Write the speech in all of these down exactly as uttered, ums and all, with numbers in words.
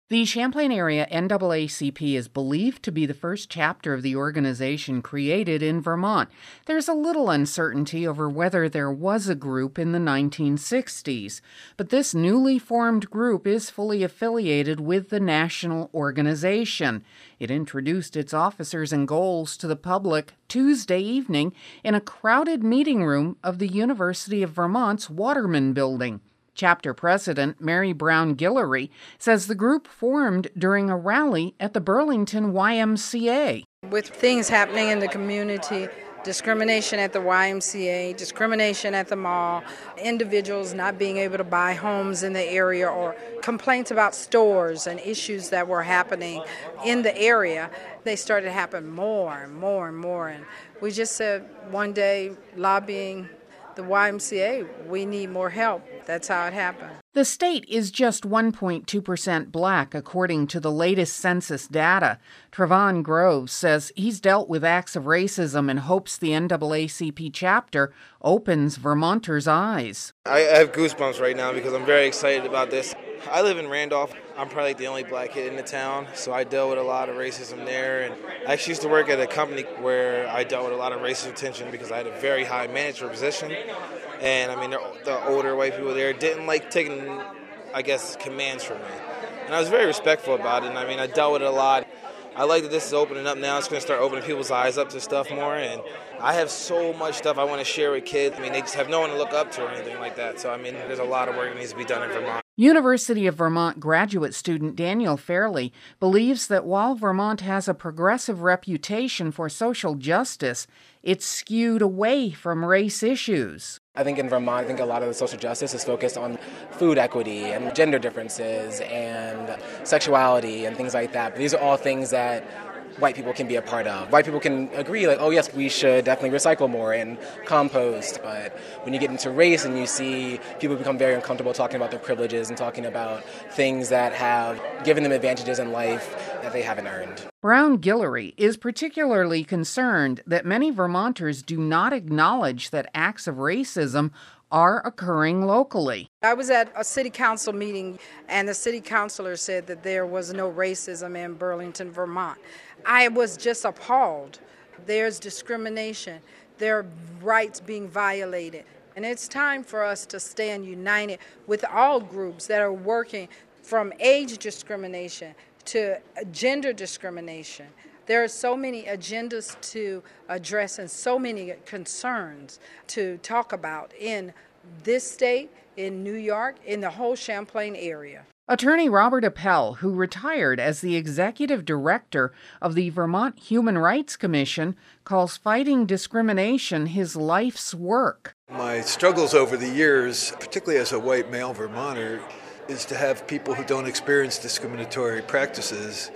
The Champlain Area N double A C P is believed to be the first chapter of the organization created in Vermont. There's a little uncertainty over whether there was a group in the nineteen sixties, but this newly formed group is fully affiliated with the national organization. It introduced its officers and goals to the public Tuesday evening in a crowded meeting room of the University of Vermont's Waterman Building. Chapter President Mary Brown Guillory says the group formed during a rally at the Burlington Y M C A. With things happening in the community, discrimination at the Y M C A, discrimination at the mall, individuals not being able to buy homes in the area, or complaints about stores and issues that were happening in the area, they started to happen more and more and more. And we just said one day, lobbying the Y M C A, we need more help. That's how it happened. The state is just one point two percent black, according to the latest census data. Trevon Groves says he's dealt with acts of racism and hopes the N double A C P chapter opens Vermonters' eyes. I have goosebumps right now because I'm very excited about this. I live in Randolph. I'm probably the only black kid in the town, so I dealt with a lot of racism there. And I actually used to work at a company where I dealt with a lot of racial tension because I had a very high manager position. And I mean, the, the older white people there didn't like taking, I guess, commands from me. And I was very respectful about it. And I mean, I dealt with it a lot. I like that this is opening up now. It's going to start opening people's eyes up to stuff more. And I have so much stuff I want to share with kids. I mean, they just have no one to look up to or anything like that. So, I mean, there's a lot of work that needs to be done in Vermont. University of Vermont graduate student Daniel Fairley believes that while Vermont has a progressive reputation for social justice, it's skewed away from race issues. I think in Vermont, I think a lot of the social justice is focused on food equity and gender differences and sexuality and things like that. But these are all things that white people can be a part of. White people can agree, like, oh yes, we should definitely recycle more and compost. But when you get into race and you see people become very uncomfortable talking about their privileges and talking about things that have given them advantages in life that they haven't earned. Brown Guillory is particularly concerned that many Vermonters do not acknowledge that acts of racism are occurring locally. I was at a city council meeting, and the city councilor said that there was no racism in Burlington, Vermont. I was just appalled. There's discrimination. There are rights being violated. And it's time for us to stand united with all groups that are working from age discrimination to gender discrimination. There are so many agendas to address and so many concerns to talk about in this state, in New York, in the whole Champlain area. Attorney Robert Appel, who retired as the executive director of the Vermont Human Rights Commission, calls fighting discrimination his life's work. My struggles over the years, particularly as a white male Vermonter, is to have people who don't experience discriminatory practices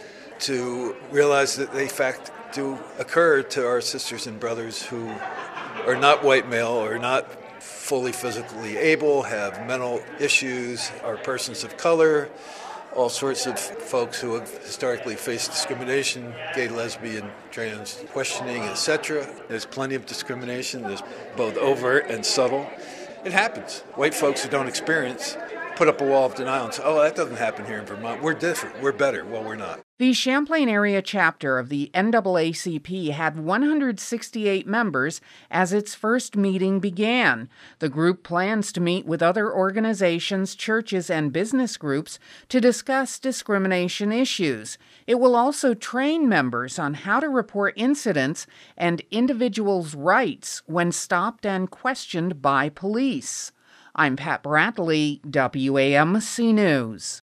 to realize that they, in fact, do occur to our sisters and brothers who are not white male or not fully physically able, have mental issues, are persons of color, all sorts of folks who have historically faced discrimination, gay, lesbian, trans, questioning, et cetera. There's plenty of discrimination. There's both overt and subtle. It happens. White folks who don't experience put up a wall of denial and say, oh, that doesn't happen here in Vermont. We're different. We're better. Well, we're not. The Champlain area chapter of the N double A C P had one hundred sixty-eight members as its first meeting began. The group plans to meet with other organizations, churches, and business groups to discuss discrimination issues. It will also train members on how to report incidents and individuals' rights when stopped and questioned by police. I'm Pat Bradley, W A M C News.